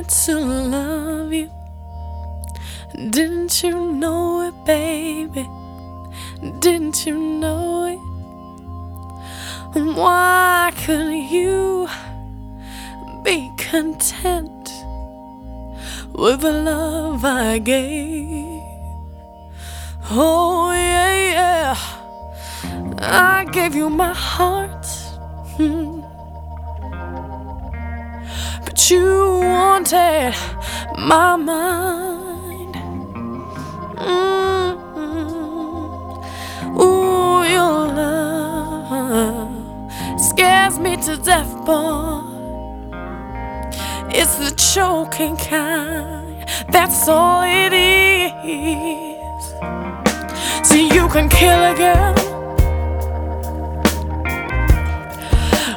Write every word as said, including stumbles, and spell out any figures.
to love you. Didn't you know it, baby? Didn't you know it? Why couldn't you be content with the love I gave? Oh yeah, yeah, I gave you my heart, hmm. But you wanted my mind. Mm-hmm. Ooh, your love scares me to death, boy. It's the choking kind, that's all it is. See, you can kill a girl,